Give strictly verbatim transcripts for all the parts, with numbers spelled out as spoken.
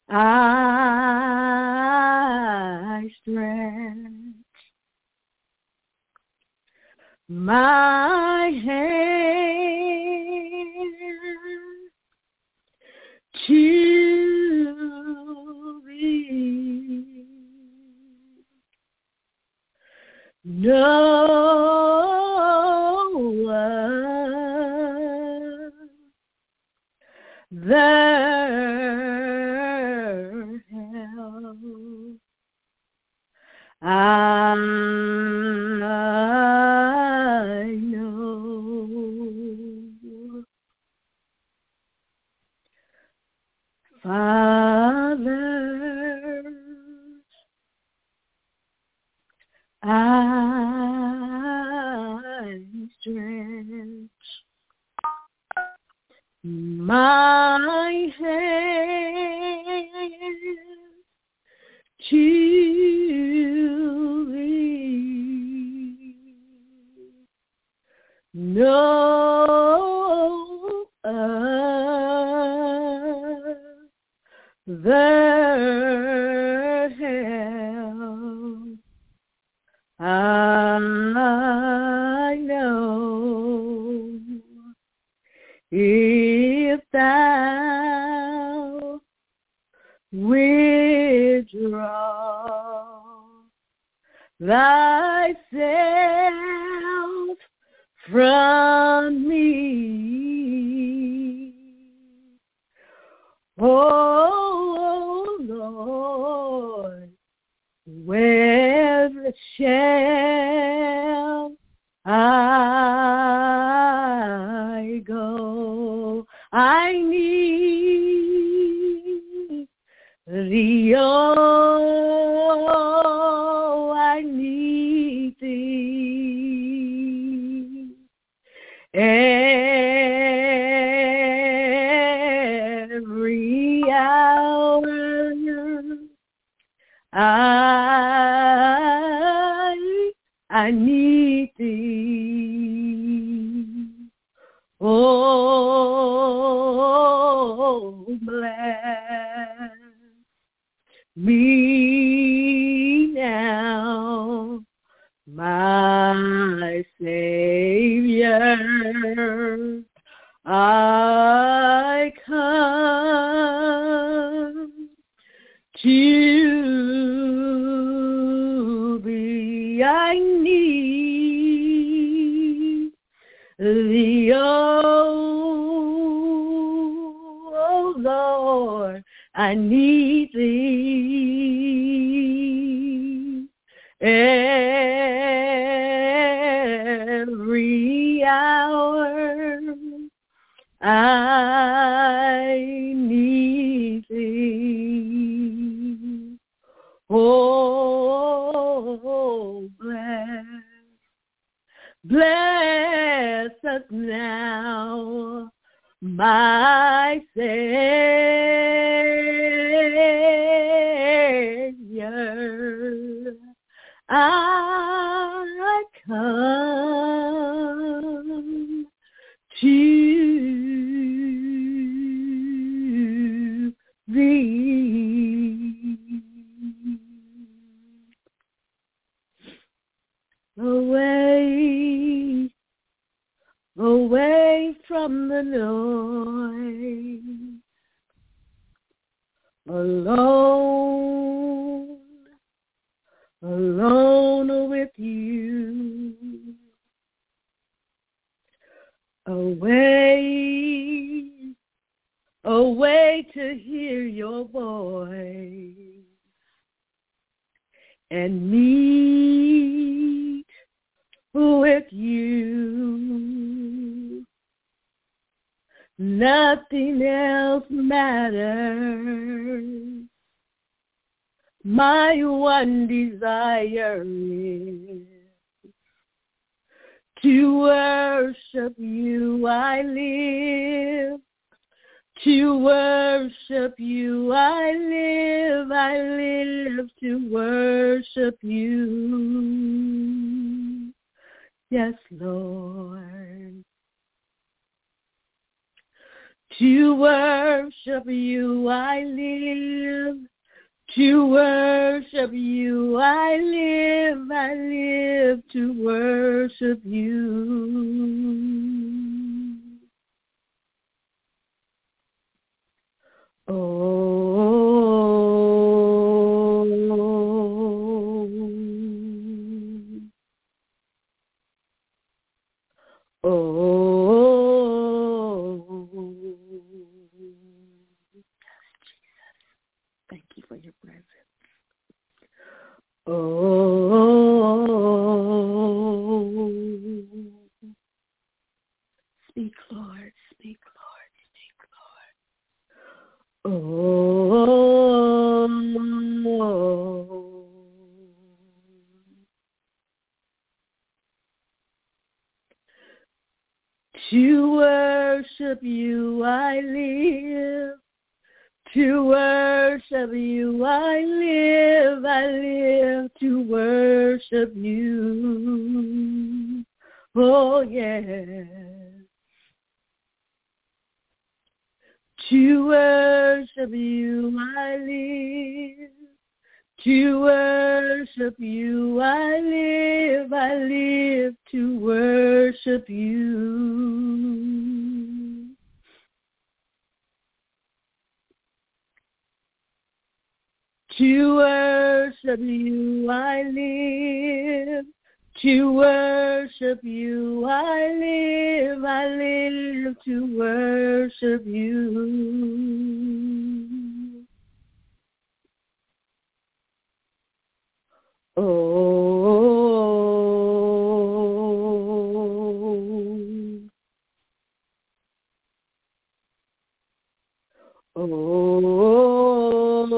I stretch my hand to thee. No one there help I know. Father, I stretch my hand to thee. No other help I know. If thou withdraw thyself from me, oh Lord, where shall I go? I need thee, oh, I need thee. Every hour I, I need thee. Oh, bless me now, my Savior. I come to thee. I need thee, oh Lord, I need thee. Every hour I need thee. Oh, bless, bless us now, my Savior. I come to thee. Away, away from the noise, alone, alone with you. Away, away to hear your voice and meet with you. Nothing else matters. My one desire is to worship you. I live to worship you. I live, I live to worship you. Yes, Lord. To worship you I live. To worship you I live. I live to worship you. Oh, oh, thank you for your presence. Oh, speak, Lord, speak, Lord, speak, Lord. Oh, to worship you I live. To worship you I live. I live to worship you. Oh, yes. To worship you I live. To worship you I live. I live to worship you. To worship you I live. To worship you I live. I live to worship you. Oh, oh,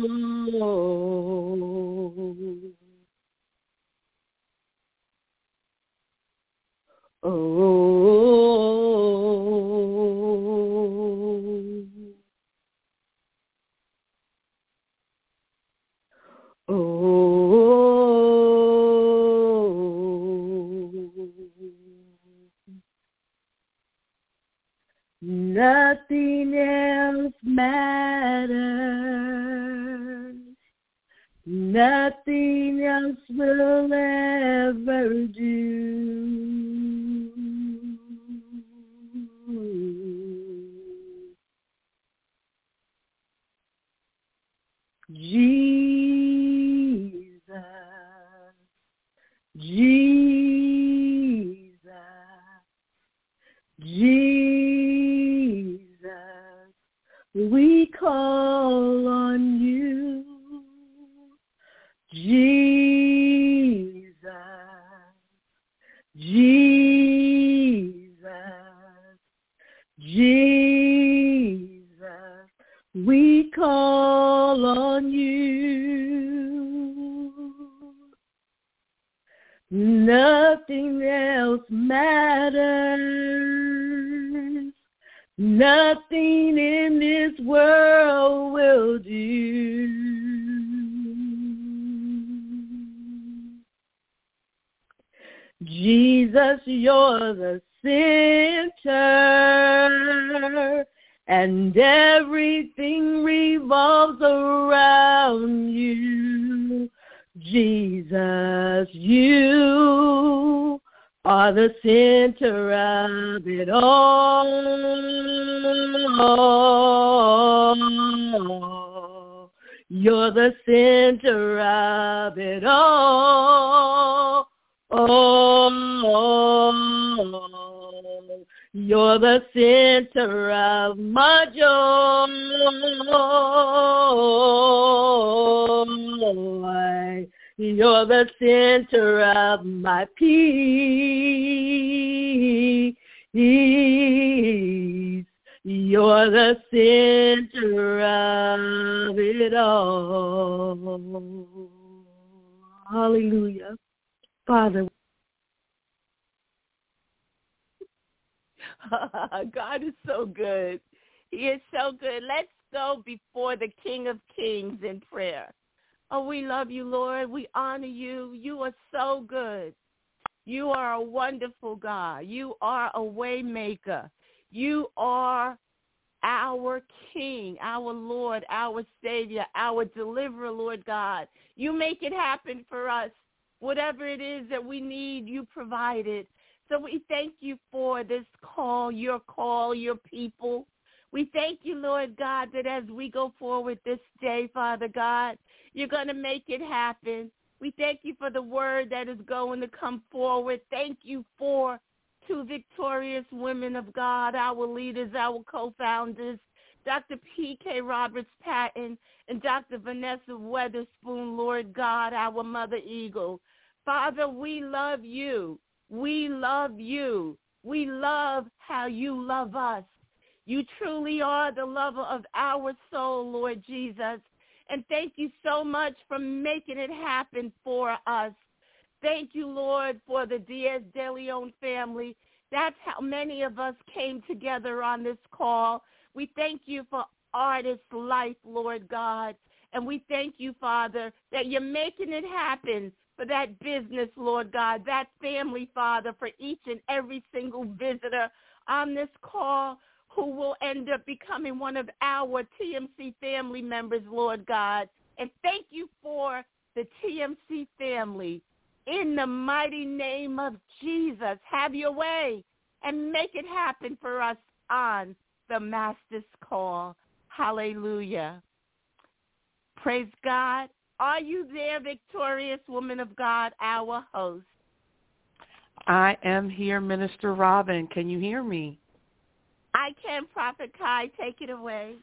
oh, nothing else matters. Nothing else will ever do. Jesus, Jesus, Jesus, we call on you. Jesus, Jesus, Jesus, we call on you. Nothing else matters. Nothing in this world will do. Jesus, you're the center, and everything revolves around you. Jesus, you are the center of it all. You're the center of it all. Oh, you're the center of my joy. You're the center of my peace. You're the center of it all. Hallelujah. Father. God is so good. He is so good. Let's go before the King of Kings in prayer. Oh, we love you, Lord. We honor you. You are so good. You are a wonderful God. You are a way maker. You are our King, our Lord, our Savior, our Deliverer, Lord God. You make it happen for us. Whatever it is that we need, you provide it. So we thank you for this call, your call, your people. We thank you, Lord God, that as we go forward this day, Father God, you're going to make it happen. We thank you for the word that is going to come forward. Thank you for two victorious women of God, our leaders, our co-founders, Doctor P K Roberts-Patton and Doctor Vanessa Weatherspoon, Lord God, our Mother Eagle. Father, we love you. We love you. We love how you love us. You truly are the lover of our soul, Lord Jesus. And thank you so much for making it happen for us. Thank you, Lord, for the Diaz de Leon family. That's how many of us came together on this call. We thank you for Artist Life, Lord God. And we thank you, Father, that you're making it happen for that business, Lord God, that family, Father, for each and every single visitor on this call who will end up becoming one of our T M C family members, Lord God. And thank you for the T M C family. In the mighty name of Jesus, have your way and make it happen for us on the Master's Call. Hallelujah. Praise God. Are you there, victorious woman of God, our host? I am here, Minister Robin. Can you hear me? I can, Prophet Kai. Take it away.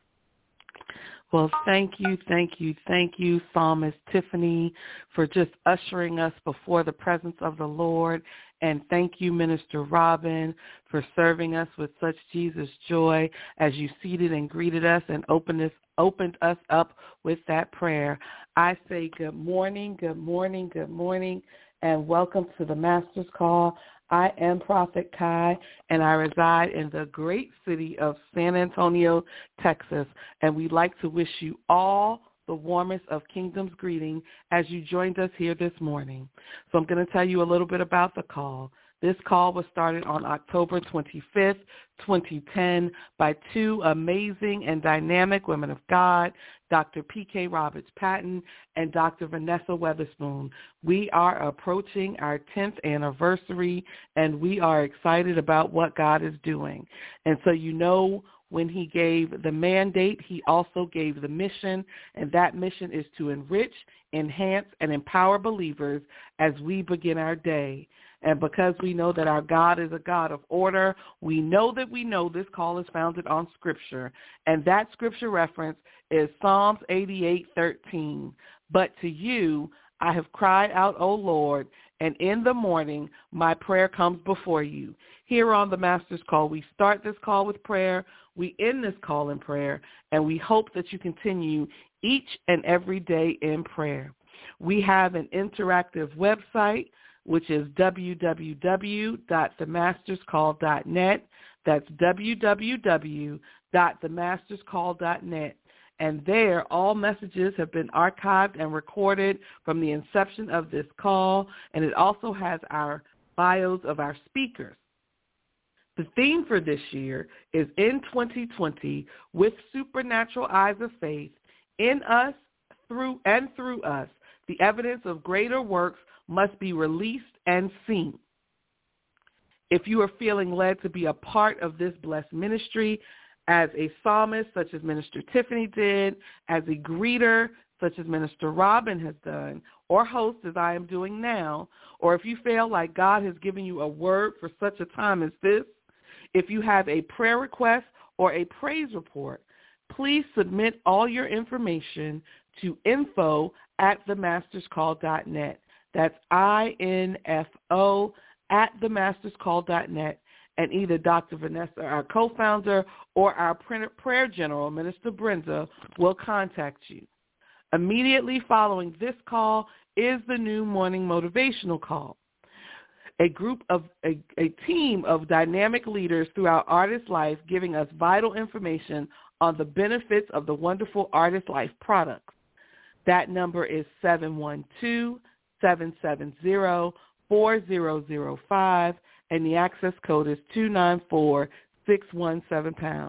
Well, thank you, thank you, thank you, Psalmist Tiffany, for just ushering us before the presence of the Lord. And thank you, Minister Robin, for serving us with such Jesus joy as you seated and greeted us and opened us, opened us up with that prayer. I say good morning, good morning, good morning, and welcome to the Master's Call. I am Prophet Kai, and I reside in the great city of San Antonio, Texas, and we'd like to wish you all the warmest of Kingdom's greeting as you joined us here this morning. So I'm going to tell you a little bit about the call. This call was started on October twenty-fifth, twenty ten by two amazing and dynamic women of God, Doctor P K Roberts-Patton and Doctor Vanessa Weatherspoon. We are approaching our tenth anniversary, and we are excited about what God is doing. And so you know, when he gave the mandate, he also gave the mission, and that mission is to enrich, enhance, and empower believers as we begin our day. And because we know that our God is a God of order, we know that we know this call is founded on Scripture. And that Scripture reference is Psalms eighty-eight thirteen. But to you I have cried out, O Lord, and in the morning my prayer comes before you. Here on the Master's Call, we start this call with prayer, we end this call in prayer, and we hope that you continue each and every day in prayer. We have an interactive website, which is w w w dot the masters call dot net. That's w w w dot the masters call dot net. And there, all messages have been archived and recorded from the inception of this call, and it also has our bios of our speakers. The theme for this year is In twenty twenty, with supernatural eyes of faith, in us, through and through us, the evidence of greater works must be released and seen. If you are feeling led to be a part of this blessed ministry as a psalmist, such as Minister Tiffany did, as a greeter, such as Minister Robin has done, or host, as I am doing now, or if you feel like God has given you a word for such a time as this, if you have a prayer request or a praise report, please submit all your information to info at the masters call dot net. That's I N F O at the masters call dot net. And either Doctor Vanessa, our co-founder, or our prayer general, Minister Brenda, will contact you. Immediately following this call is the new morning motivational call. A group of a, a team of dynamic leaders throughout Artist Life giving us vital information on the benefits of the wonderful Artist Life products. That number is seven one two, seven seven zero, four zero zero five, and the access code is two nine four, six one seven pound.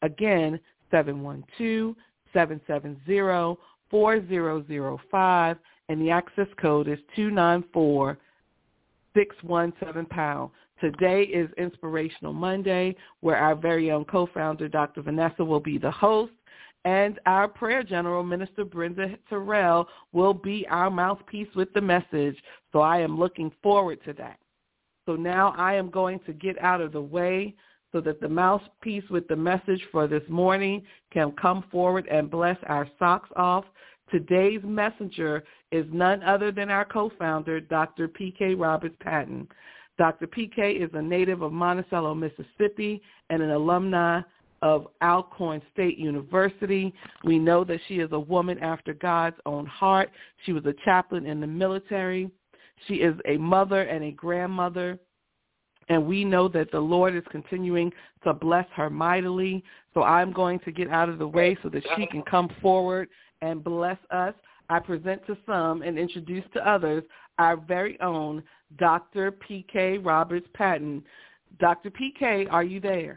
Again, seven one two, seven seven zero, four zero zero five, and the access code is two nine four, six one seven pound. Today is Inspirational Monday, where our very own co-founder, Doctor Vanessa, will be the host, and our prayer general, Minister Brenda Terrell, will be our mouthpiece with the message. So I am looking forward to that. So now I am going to get out of the way so that the mouthpiece with the message for this morning can come forward and bless our socks off. Today's messenger is none other than our co-founder, Doctor P K Roberts Patton. Doctor P K is a native of Monticello, Mississippi, and an alumni of Alcorn State University. We know that she is a woman after God's own heart. She was a chaplain in the military. She is a mother and a grandmother. And we know that the Lord is continuing to bless her mightily. So I'm going to get out of the way so that she can come forward and bless us. I present to some and introduce to others our very own Doctor P K Roberts Patton. Doctor P K, are you there?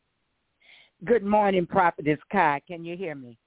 Good morning, Prophetess Kai. Can you hear me?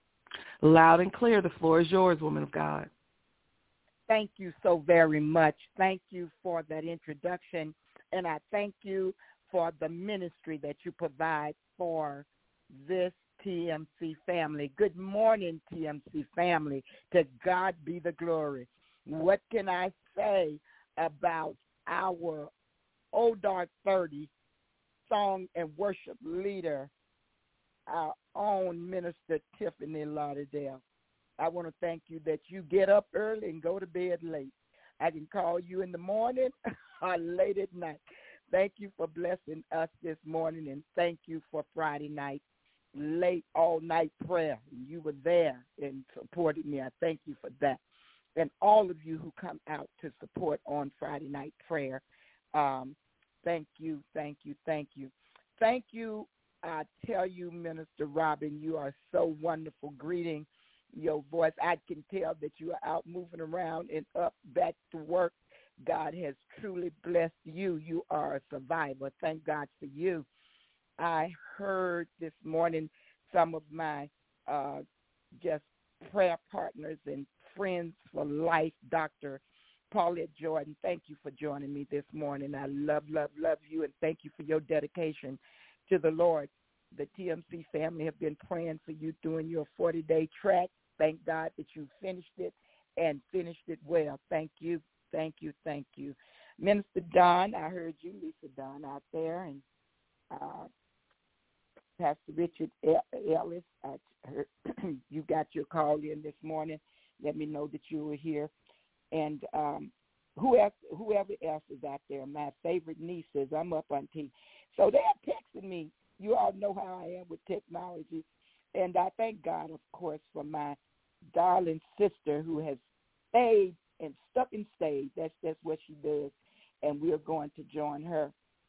Loud and clear. The floor is yours, woman of God. Thank you so very much. Thank you for that introduction, and I thank you for the ministry that you provide for this T M C family. Good morning, T M C family. To God be the glory. What can I say about our Old Dark thirty song and worship leader, our own Minister Tiffany Lauderdale? I want to thank you that you get up early and go to bed late. I can call you in the morning or late at night. Thank you for blessing us this morning, and thank you for Friday night, late all-night prayer. You were there and supported me. I thank you for that. And all of you who come out to support on Friday night prayer, um, thank you, thank you, thank you. Thank you. I tell you, Minister Robin, you are so wonderful. Greeting your voice. I can tell that you are out moving around and up back to work. God has truly blessed you. You are a survivor. Thank God for you. I heard this morning some of my uh, just prayer partners and friends for life, Doctor Paulette Jordan. Thank you for joining me this morning. I love, love, love you, and thank you for your dedication to the Lord. The T M C family have been praying for you during your forty-day track. Thank God that you finished it and finished it well. Thank you, thank you, thank you. Minister Don, I heard you, Lisa Don, out there, and uh, Pastor Richard Ellis, I heard you got your call in this morning. Let me know that you were here. And um, who else, whoever else is out there, my favorite nieces, I'm up on T. So they're texting me. You all know how I am with technology. And I thank God, of course, for my darling sister who has stayed and stuck and stayed. That's, that's what she does. And we're going to join her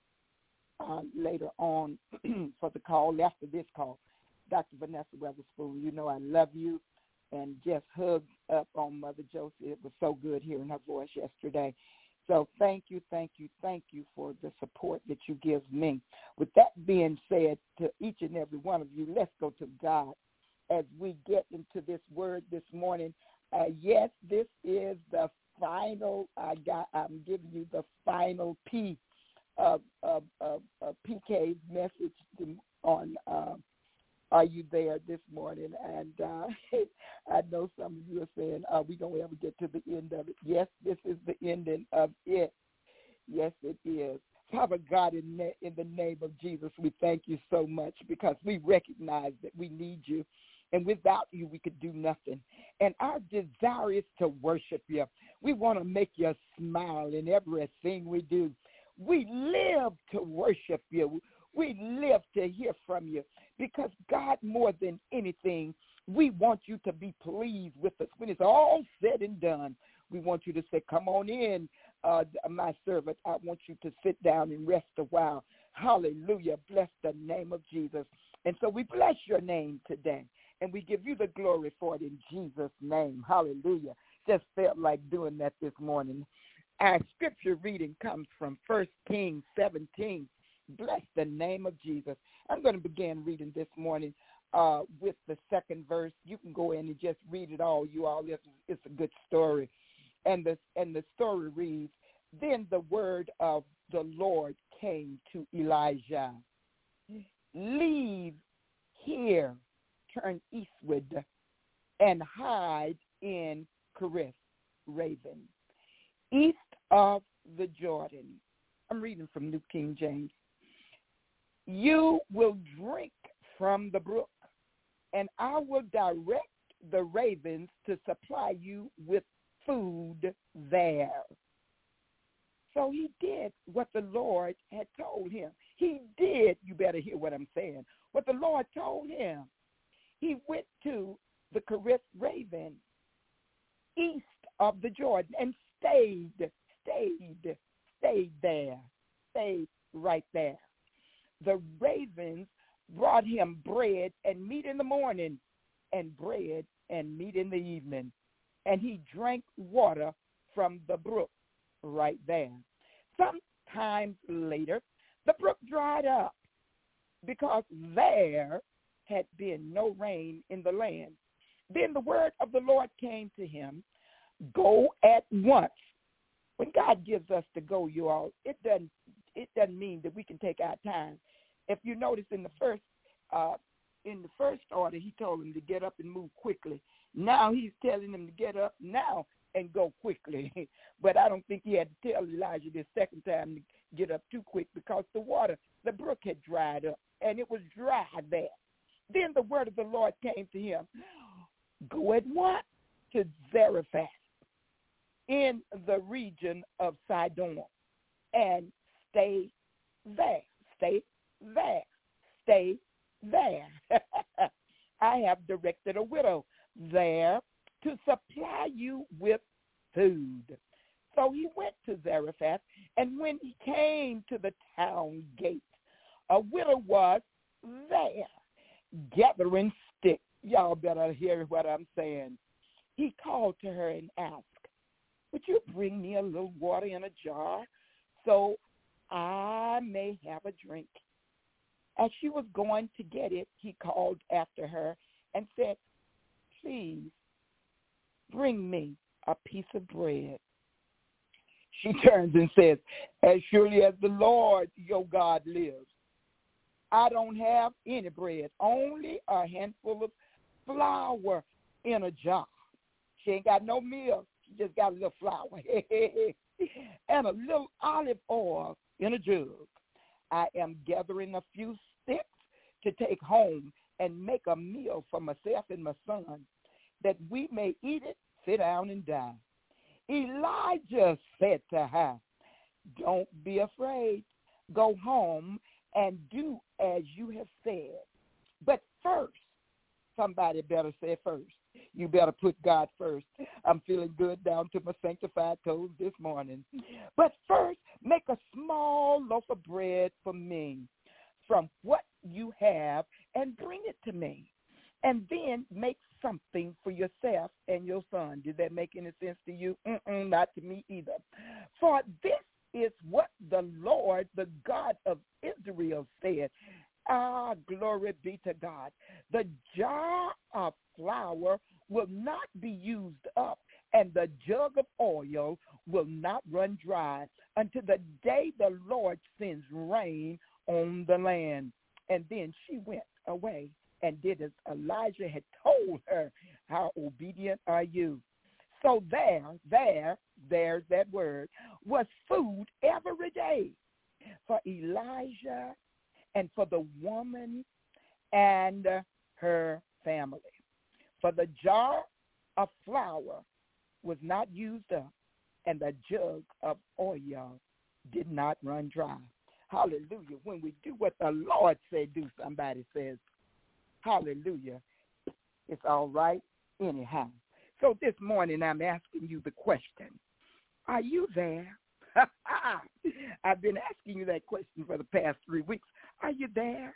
uh, later on for the call, after this call. Doctor Vanessa Weatherspoon, you know I love you, and just hugged up on Mother Josie. It was so good hearing her voice yesterday. So thank you, thank you, thank you for the support that you give me. With that being said, to each and every one of you, let's go to God as we get into this word this morning. Uh, yes, this is the final, I got, I'm giving you the final P of, of, of, of P K's message to, on uh, Are You There this morning? And uh, I know some of you are saying, are we going to ever get to the end of it? Yes, this is the ending of it. Yes, it is. Father God, in, na- in the name of Jesus, we thank you so much because we recognize that we need you. And without you, we could do nothing. And our desire is to worship you. We want to make you smile in everything we do. We live to worship you. We live to hear from you because, God, more than anything, we want you to be pleased with us. When it's all said and done, we want you to say, come on in, uh, my servant. I want you to sit down and rest a while. Hallelujah. Bless the name of Jesus. And so we bless your name today, and we give you the glory for it in Jesus' name. Hallelujah. Just felt like doing that this morning. Our scripture reading comes from First Kings seventeen, Bless the name of Jesus. I'm going to begin reading this morning uh, with the second verse. You can go in and just read it all, you all. It's, it's a good story. And the, and the story reads, Then the word of the Lord came to Elijah. Leave here, turn eastward, and hide in Cherith Raven, east of the Jordan. I'm reading from New King James. You will drink from the brook, and I will direct the ravens to supply you with food there. So he did what the Lord had told him. He did, you better hear what I'm saying, what the Lord told him. He went to the Cherith Raven, east of the Jordan, and stayed, stayed, stayed there, stayed right there. The ravens brought him bread and meat in the morning and bread and meat in the evening, and he drank water from the brook right there. Sometime later, the brook dried up because there had been no rain in the land. Then the word of the Lord came to him, go at once. When God gives us to go, you all, it doesn't it doesn't mean that we can take our time. If you notice in the first uh, in the first order, he told him to get up and move quickly. Now he's telling him to get up now and go quickly. But I don't think he had to tell Elijah this second time to get up too quick because the water, the brook had dried up, and it was dry there. Then the word of the Lord came to him, go at once to Zarephath in the region of Sidon and stay there, stay there, stay there. I have directed a widow there to supply you with food. So he went to Zarephath, and when he came to the town gate, a widow was there gathering sticks. Y'all better hear what I'm saying. He called to her and asked, would you bring me a little water in a jar so I may have a drink? As she was going to get it, he called after her and said, please bring me a piece of bread. She turns and says, as surely as the Lord your God lives, I don't have any bread, only a handful of flour in a jar. She ain't got no milk. She just got a little flour and a little olive oil in a jug. I am gathering a few sticks to take home and make a meal for myself and my son, that we may eat it, sit down, and die. Elijah said to her, don't be afraid. Go home and do as you have said. But first, somebody better say first. You better put God first. I'm feeling good down to my sanctified toes this morning. But first, make a small loaf of bread for me from what you have and bring it to me. And then make something for yourself and your son. Did that make any sense to you? Mm-mm, not to me either. For this is what the Lord, the God of Israel, said. Ah, glory be to God. The jar of flour will not be used up, and the jug of oil will not run dry until the day the Lord sends rain on the land. And then she went away and did as Elijah had told her. How obedient are you? So there, there, there's that word, was food every day for Elijah and for the woman and her family. For the jar of flour was not used up, and the jug of oil did not run dry. Hallelujah. When we do what the Lord said do, somebody says, hallelujah, it's all right anyhow. So this morning I'm asking you the question, are you there? I've been asking you that question for the past three weeks. Are you there?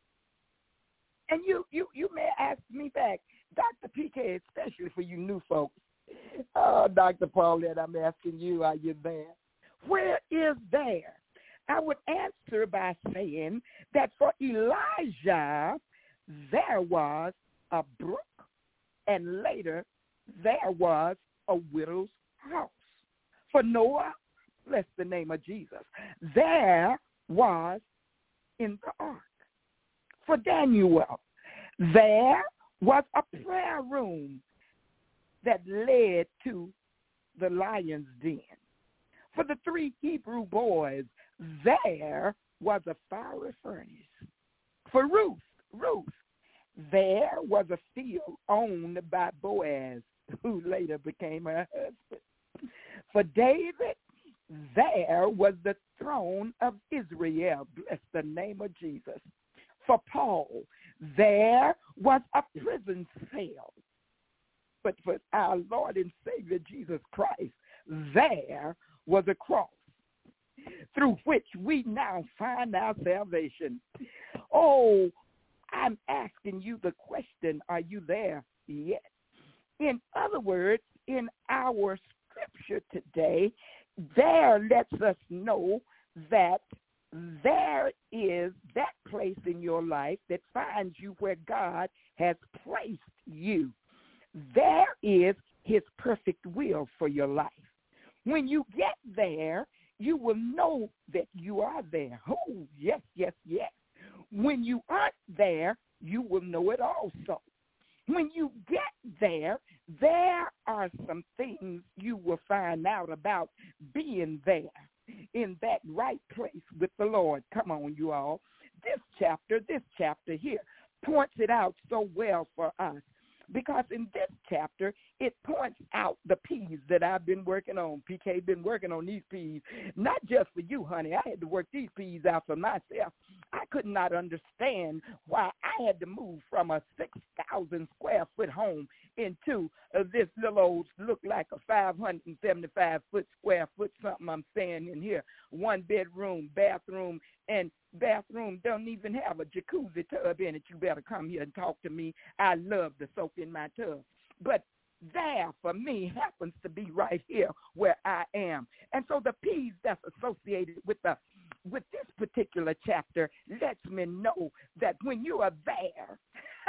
And you, you, you may ask me back, Doctor P K, especially for you new folks. Oh, Doctor Paulette, I'm asking you, are you there? Where is there? I would answer by saying that for Elijah, there was a brook, and later there was a widow's house. For Noah, bless the name of Jesus, there was in the ark. For Daniel, there was a prayer room that led to the lion's den. For the three Hebrew boys, there was a fiery furnace. For Ruth, Ruth, there was a field owned by Boaz, who later became her husband. For David, there was the throne of Israel. Bless the name of Jesus. For Paul, there was a prison cell. But for our Lord and Savior Jesus Christ, there was a cross through which we now find our salvation. Oh, I'm asking you the question, are you there yet? In other words, in our scripture today, there lets us know that there is that place in your life that finds you where God has placed you. There is his perfect will for your life. When you get there, you will know that you are there. Oh, yes, yes, yes. When you aren't there, you will know it also. When you get there, there are some things you will find out about being there in that right place with the Lord. Come on, you all. This chapter, this chapter here points it out so well for us. Because in this chapter, it points out the P's that I've been working on. P K been working on these P's, not just for you, honey. I had to work these P's out for myself. I could not understand why I had to move from a six thousand square foot home into uh, this little old, look like a five hundred seventy-five foot square foot something I'm saying in here. One bedroom, bathroom, and bathroom don't even have a jacuzzi tub in it. You better come here and talk to me. I love to soak in my tub. But there, for me, happens to be right here where I am. And so the P's that's associated with the with this particular chapter lets me know that when you are there,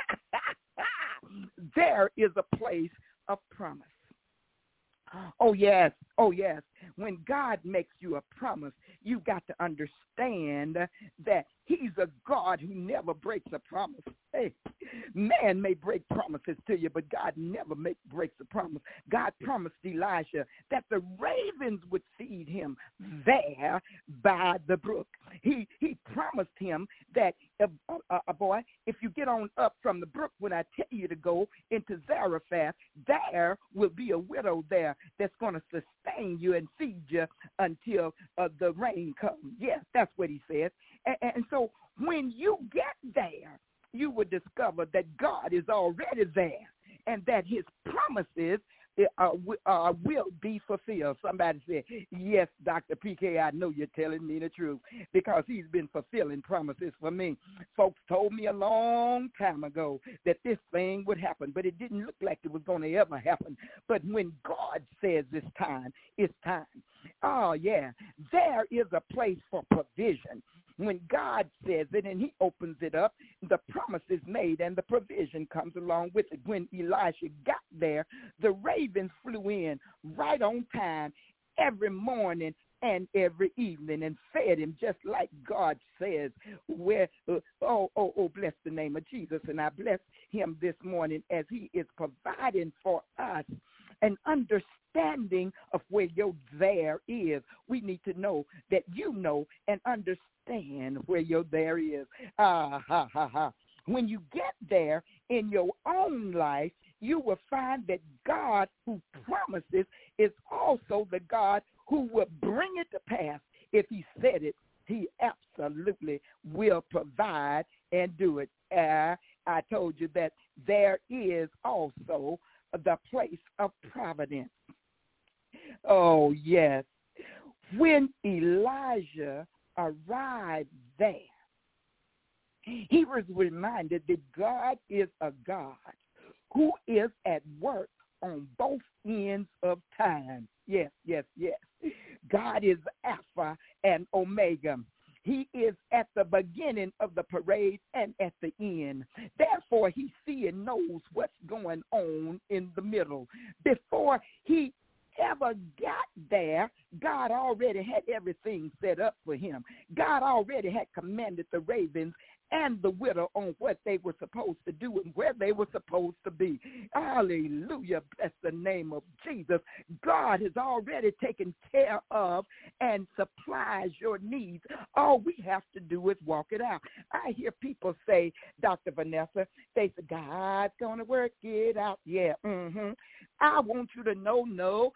there is a place of promise. Oh, yes. Oh, yes. When God makes you a promise, you got to understand that he's a God who never breaks a promise. Hey, man may break promises to you, but God never make, breaks a promise. God promised Elijah that the ravens would feed him there by the brook. He he promised him that, uh, uh, uh, boy, if you get on up from the brook when I tell you to go into Zarephath, there will be a widow there that's going to sustain you and feed you until uh, the rain comes. Yes, that's what he says. And, and so when you get there, you will discover that God is already there and that his promises uh, uh, will be fulfilled. Somebody said, yes, Doctor P K, I know you're telling me the truth because he's been fulfilling promises for me. Folks told me a long time ago that this thing would happen, but it didn't look like it was going to ever happen. But when God says it's time, it's time. Oh, yeah, there is a place for provision. When God says it and he opens it up, the promise is made and the provision comes along with it. When Elisha got there, the ravens flew in right on time every morning and every evening and fed him just like God says. Where uh, oh, oh, oh, bless the name of Jesus. And I bless him this morning as he is providing for us an understanding of where your there is. We need to know that you know and understand where your there is. Ah, ha, ha, ha. When you get there in your own life, you will find that God who promises is also the God who will bring it to pass. If he said it, he absolutely will provide and do it. Uh, I told you that there is also the place of providence. Oh, yes. When Elijah arrived there, he was reminded that God is a God who is at work on both ends of time. Yes, yes, yes. God is Alpha and Omega. He is at the beginning of the parade and at the end. Therefore, he sees and knows what's going on in the middle. Before he ever got there, God already had everything set up for him. God already had commanded the ravens and the widow on what they were supposed to do and where they were supposed to be. Hallelujah. Bless the name of Jesus. God has already taken care of and supplies your needs. All we have to do is walk it out. I hear people say, Doctor Vanessa, they say, God's going to work it out. Yeah, mm-hmm. I want you to know, no,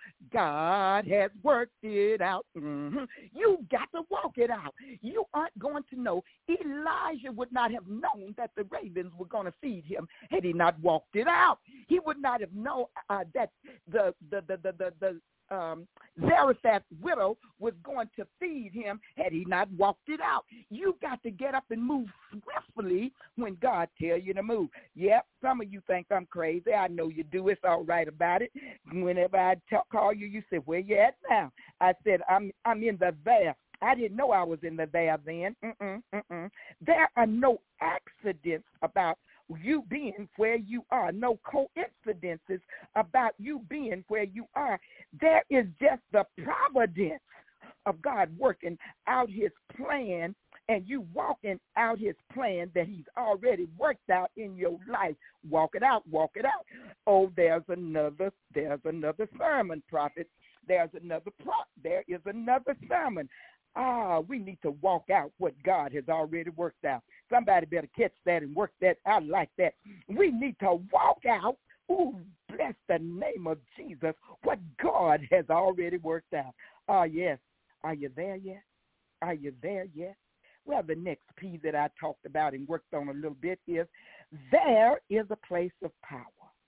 God has worked it out. Mm-hmm. You got to walk it out. You aren't going to know. Elijah would not have known that the ravens were going to feed him had he not walked it out. He would not have known uh, that the the the the the, the um, Zarephath's widow was going to feed him had he not walked it out. You got to get up and move swiftly when God tells you to move. Yep, some of you think I'm crazy. I know you do. It's all right about it. Whenever I talk, call you, you say, where you at now? I said, I'm I'm in the there. I didn't know I was in the there then. Mm-mm, mm-mm. There are no accidents about you being where you are, no coincidences about you being where you are. There is just the providence of God working out his plan and you walking out his plan that he's already worked out in your life. Walk it out, walk it out. Oh, there's another, there's another sermon, prophet. There's another, pro- there is another sermon. Ah, we need to walk out what God has already worked out. Somebody better catch that and work that out like that. We need to walk out, ooh, bless the name of Jesus, what God has already worked out. Ah, yes. Are you there yet? Are you there yet? Well, the next P that I talked about and worked on a little bit is there is a place of power.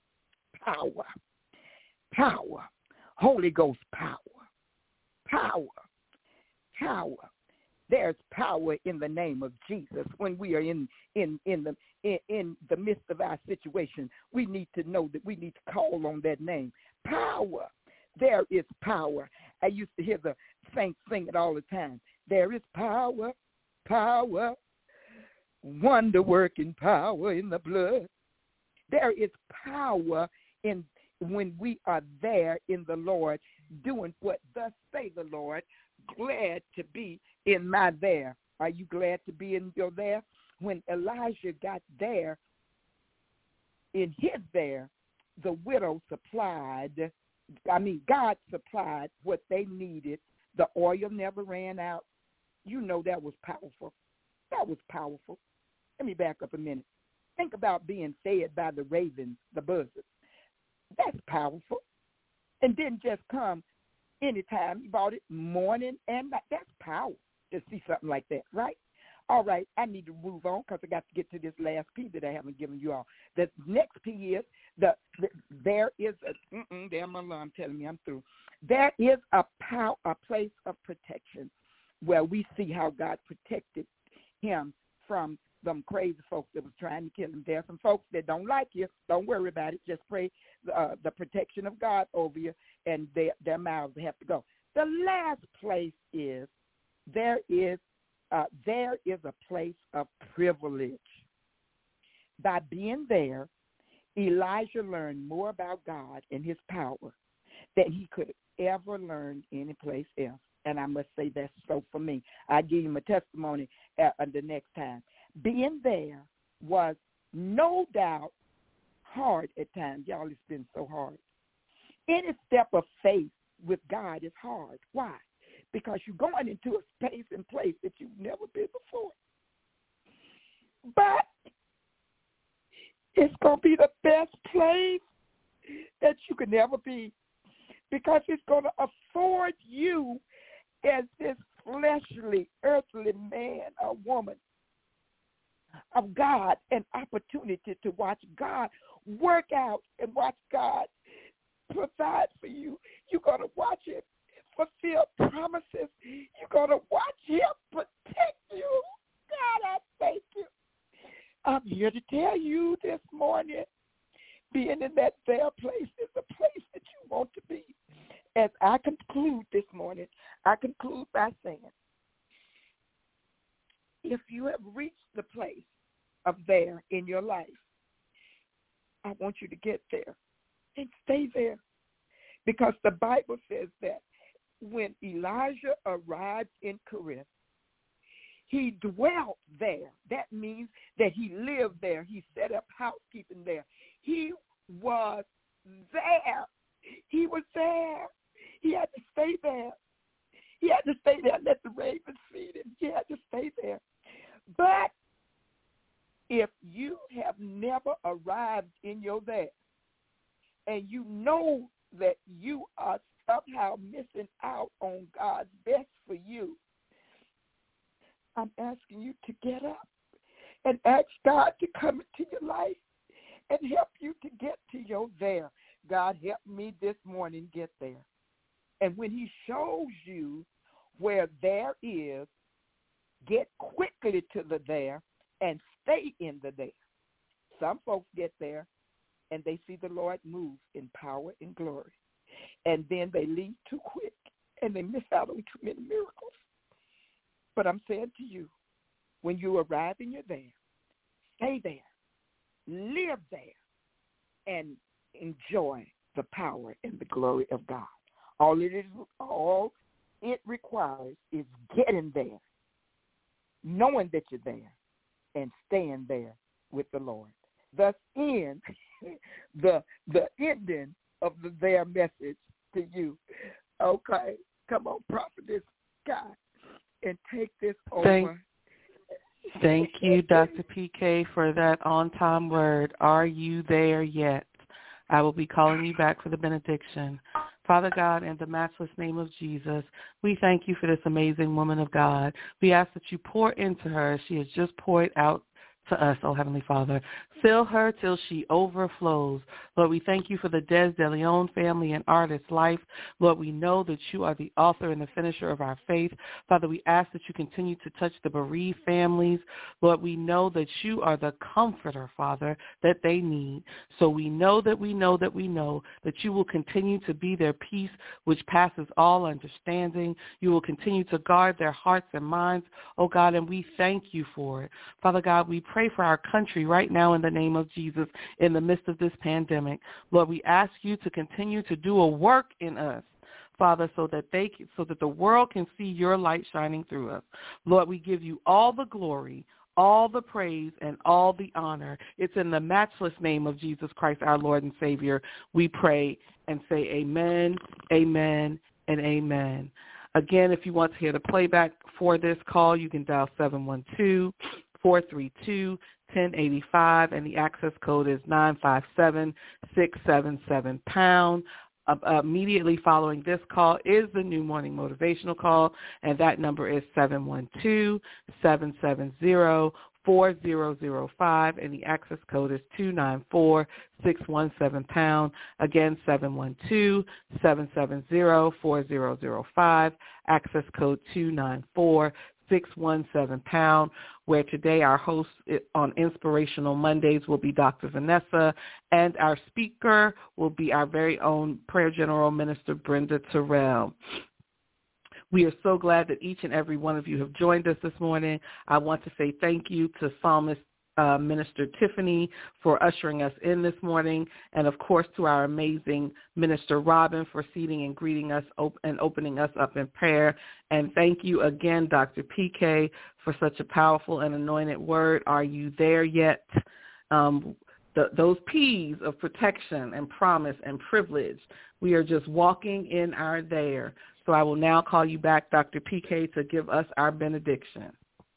Power. Power. Holy Ghost power. Power. Power. There's power in the name of Jesus. When we are in in in the in, in the midst of our situation, we need to know that we need to call on that name. Power. There is power. I used to hear the saints sing it all the time. There is power, power, wonder-working power in the blood. There is power in when we are there in the Lord, doing what thus say the Lord. Glad to be in my there. Are you glad to be in your there? When Elijah got there, in his there, the widow supplied, I mean, God supplied what they needed. The oil never ran out. You know that was powerful. That was powerful. Let me back up a minute. Think about being fed by the ravens, the buzzards. That's powerful. And didn't just come anytime. You bought it morning and night. That's power to see something like that, right? All right, I need to move on because I got to get to this last P that I haven't given you all. The next P is, the, the there is a, mm-mm, damn my alarm telling me I'm through. There is a, pow, a place of protection where we see how God protected him from them crazy folks that was trying to kill him. There are some folks that don't like you. Don't worry about it. Just pray uh, the protection of God over you, and they, their mouths have to go. The last place is there is uh, there is a place of privilege. By being there, Elijah learned more about God and his power than he could ever learn anyplace else. And I must say that's so for me. I'll give you my testimony uh, the next time. Being there was no doubt hard at times. Y'all, it's been so hard. Any step of faith with God is hard. Why? Because you're going into a space and place that you've never been before. But it's going to be the best place that you can ever be, because it's going to afford you as this fleshly, earthly man or woman of God an opportunity to watch God work out and watch God provide for you. You're going to watch him fulfill promises. You're going to watch him protect you. God, I thank you. I'm here to tell you this morning, being in that there place is a place that you want to be. as I conclude this morning, I conclude by saying, if you have reached the place of there in your life, I want you to get there and stay there. Because the Bible says that when Elijah arrived in Corinth, he dwelt there. That means that he lived there. He set up housekeeping there. He was there. He was there. He had to stay there. He had to stay there. Let the ravens feed him. He had to stay there. But if you have never arrived in your there, and you know that you are somehow missing out on God's best for you, I'm asking you to get up and ask God to come into your life and help you to get to your there. God, help me this morning get there. And when he shows you where there is, get quickly to the there and stay in the there. Some folks get there and they see the Lord move in power and glory. And then they leave too quick and they miss out on too many miracles. But I'm saying to you, when you arrive in your there, stay there, live there, and enjoy the power and the glory of God. All it is, all it requires is getting there, knowing that you're there, and staying there with the Lord. Thus ends the the ending of the there message to you. Okay, come on, Prophetess God, and take this over. Thank, thank you, Doctor P K, for that on-time word. Are you there yet? I will be calling you back for the benediction. Father God, in the matchless name of Jesus, we thank you for this amazing woman of God. We ask that you pour into her as she has just poured out to us, oh Heavenly Father. Fill her till she overflows. Lord, we thank you for the Des De Leon family and artist life. Lord, we know that you are the author and the finisher of our faith. Father, we ask that you continue to touch the bereaved families. Lord, we know that you are the comforter, Father, that they need. So we know that we know that we know that you will continue to be their peace, which passes all understanding. You will continue to guard their hearts and minds, oh God, and we thank you for it. Father God, we pray for our country right now in the name of Jesus in the midst of this pandemic. Lord, we ask you to continue to do a work in us, Father, so that they can, so that the world can see your light shining through us. Lord, we give you all the glory, all the praise, and all the honor. It's in the matchless name of Jesus Christ, our Lord and Savior, we pray and say amen, amen, and amen. Again, if you want to hear the playback for this call, you can dial seven one two, four three two, one zero eight five, and the access code is nine five seven, six seven seven pound. Uh, immediately following this call is the new morning motivational call, and that number is seven one two, seven seven zero, four zero zero five, and the access code is two nine four, six one seven pound. Again, seven one two, seven seven zero, four zero zero five, access code two nine four, six one seven pound, where today our host on Inspirational Mondays will be Doctor Vanessa, and our speaker will be our very own Prayer General Minister Brenda Terrell. We are so glad that each and every one of you have joined us this morning. I want to say thank you to Psalmist Uh, Minister Tiffany for ushering us in this morning, and of course to our amazing Minister Robin for seating and greeting us op- and opening us up in prayer. And thank you again, Doctor P K, for such a powerful and anointed word. Are you there yet? Um, the, those P's of protection and promise and privilege, we are just walking in our there. So I will now call you back, Doctor P K, to give us our benediction.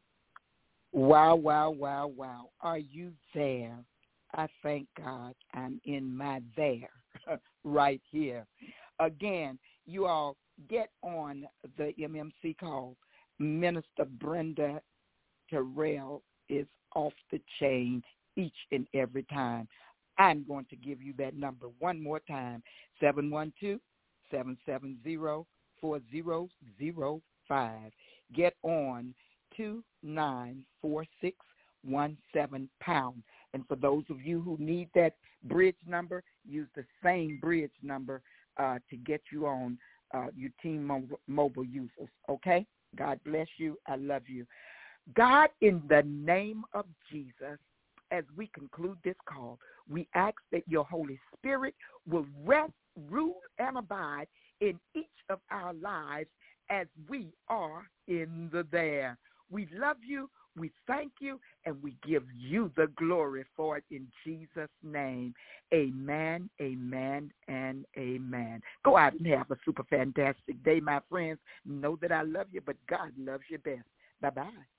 Wow, wow, wow, wow. Are you there? I thank God I'm in my there right here. Again, you all get on the M M C call. Minister Brenda Terrell is off the chain each and every time. I'm going to give you that number one more time, seven one two, seven seven zero, four zero zero five. Get on two nine four six one seven pound. And for those of you who need that bridge number, use the same bridge number uh, to get you on, uh, you T-Mobile mobile users, okay? God bless you. I love you. God, in the name of Jesus, as we conclude this call, we ask that your Holy Spirit will rest, rule, and abide in each of our lives as we are in the there. We love you, we thank you, and we give you the glory for it in Jesus' name. Amen, amen, and amen. Go out and have a super fantastic day, my friends. Know that I love you, but God loves you best. Bye-bye.